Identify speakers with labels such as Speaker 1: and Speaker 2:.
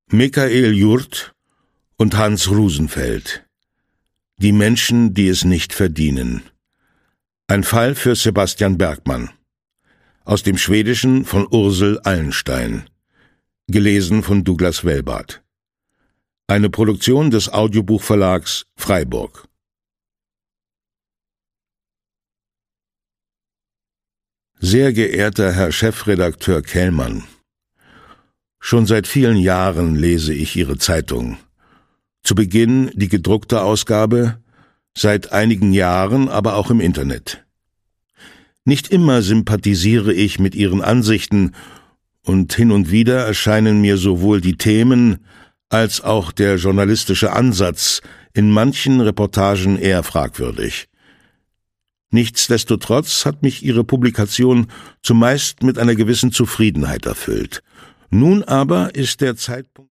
Speaker 1: Michael Jurt und Hans Rosenfeld. Die Menschen, die es nicht verdienen. Ein Fall für Sebastian Bergmann. Aus dem Schwedischen von Ursel Allenstein. Gelesen von Douglas Wellbart. Eine Produktion des Audiobuchverlags Freiburg. Sehr geehrter Herr Chefredakteur Kellmann, schon seit vielen Jahren lese ich Ihre Zeitung. Zu Beginn die gedruckte Ausgabe, seit einigen Jahren aber auch im Internet. Nicht immer sympathisiere ich mit Ihren Ansichten und hin und wieder erscheinen mir sowohl die Themen als auch der journalistische Ansatz in manchen Reportagen eher fragwürdig. Nichtsdestotrotz hat mich Ihre Publikation zumeist mit einer gewissen Zufriedenheit erfüllt. Nun aber ist der Zeitpunkt